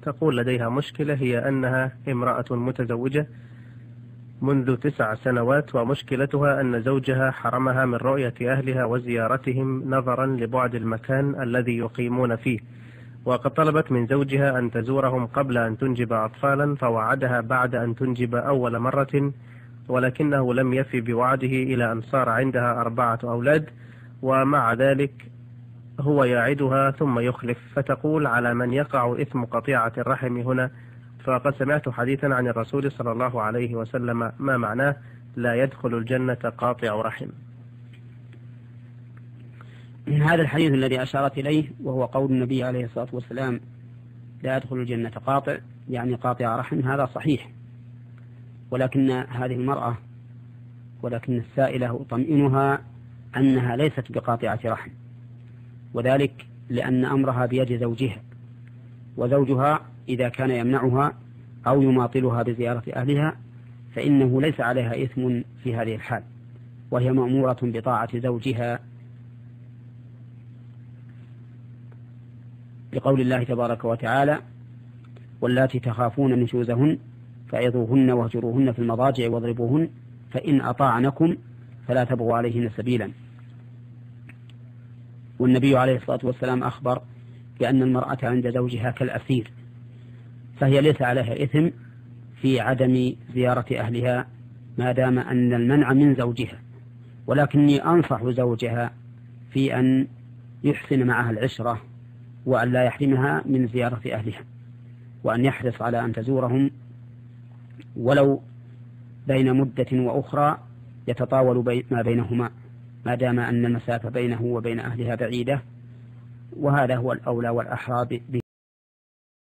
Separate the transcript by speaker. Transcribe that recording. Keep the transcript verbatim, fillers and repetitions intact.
Speaker 1: تقول لديها مشكلة، هي أنها امرأة متزوجة منذ تسع سنوات، ومشكلتها أن زوجها حرمها من رؤية أهلها وزيارتهم نظرا لبعد المكان الذي يقيمون فيه، وقد طلبت من زوجها أن تزورهم قبل أن تنجب أطفالا، فوعدها بعد أن تنجب أول مرة، ولكنه لم يفي بوعده إلى أن صار عندها أربعة أولاد، ومع ذلك هو يعدها ثم يخلف. فتقول: على من يقع إثم قطيعة الرحم هنا؟ فقد سمعت حديثا عن الرسول صلى الله عليه وسلم ما معناه: لا يدخل الجنة قاطع رحم.
Speaker 2: هذا الحديث الذي أشارت إليه وهو قول النبي عليه الصلاة والسلام: لا يدخل الجنة قاطع، يعني قاطع رحم، هذا صحيح، ولكن هذه المرأة ولكن السائلة أطمئنها أنها ليست بقاطعة رحم، وذلك لأن أمرها بيد زوجها، وزوجها إذا كان يمنعها أو يماطلها بزيارة أهلها فإنه ليس عليها إثم في هذه الحال، وهي مأمورة بطاعة زوجها، لقول الله تبارك وتعالى: واللاتي تخافون نشوزهن فعظوهن واهجروهن في المضاجع واضربوهن فإن أطاعنكم فلا تبغوا عليهن سبيلا. والنبي عليه الصلاة والسلام أخبر بأن المرأة عند زوجها كالأسير، فهي ليس عليها إثم في عدم زيارة أهلها ما دام أن المنع من زوجها، ولكني أنصح زوجها في أن يحسن معها العشرة وأن لا يحرمها من زيارة أهلها، وأن يحرص على أن تزورهم ولو بين مدة وأخرى يتطاول ما بينهما ما دام أن المسافة بينه وبين أهلها بعيدة، وهذا هو الأولى والأحرى.